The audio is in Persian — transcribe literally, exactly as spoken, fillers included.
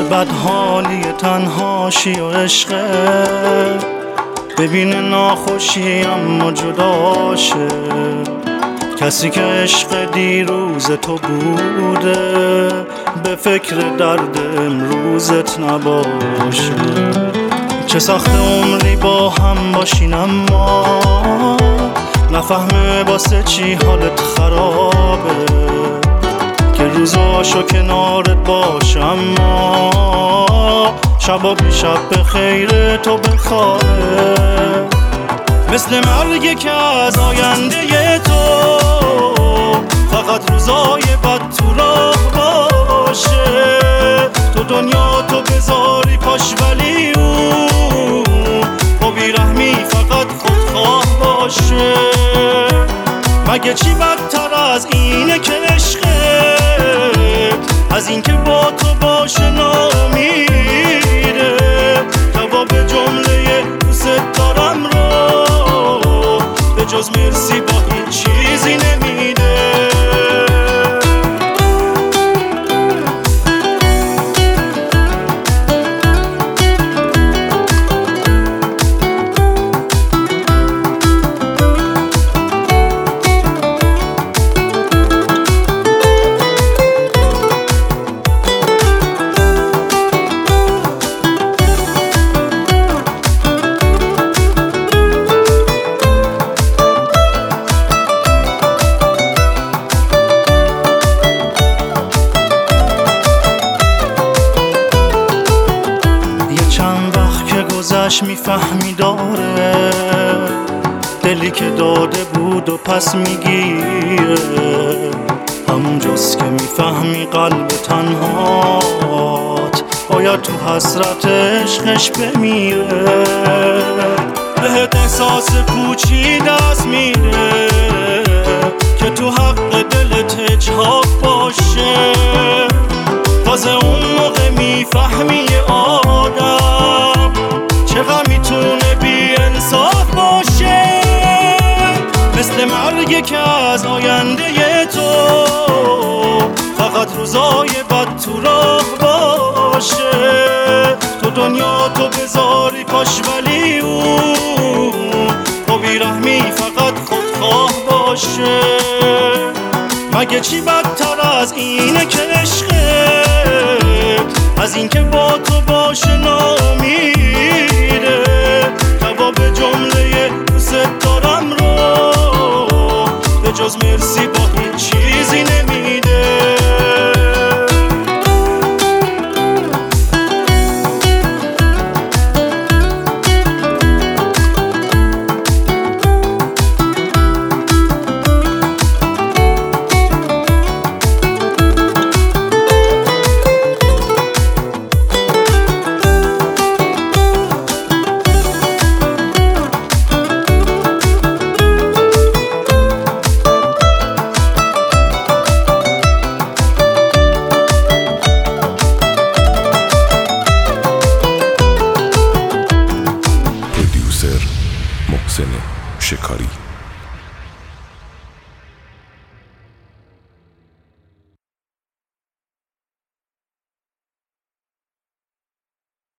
بدحالی تنهاشی و عشقه، ببینه ناخوشی اما جداشه. کسی که عشق دیروز تو بوده، به فکر درد امروزت نباشه. چه سخت عمری با هم باشین اما نفهمه واسه چی حالت خرابه. که روزاشو کنارت باشه اما شبا بی شب به خیر تو بخواه. مثل مرگه که از آینده تو فقط روزای بد تو راه باشه. تو دنیا تو بذاری پاش ولی اون با بیرحمی فقط خودخواه باشه. مگه چی بدتر از اینه که عشقت از این که با تو باشه نامیره. جواب جمله دوست دارم رو به جز مرسی با هیچ چیزی نمیده. میفهمی داره دلی که داده بود و پس میگیره. همون جز که میفهمی قلب تنهات باید تو حسرت عشقش بمیره. بهت احساس پوچی دست میده که تو حق دلت اجحاف باشه. تازه اون موقع میفهمی آدم چقدر میتونه بی انصاف باشه. مثل مرگه که از آینده تو فقط روزای بد تو راه باشه. تو دنیا تو بذاری پاش ولی اون با بیرحمی فقط خودخواه باشه. مگه چی بدتر از اینه که عشقت از این که با تو باشه نامیره. جواب جمله دوست دارم رو به جز مرسی با هیچ چیزی نمیده. محسن شکاری.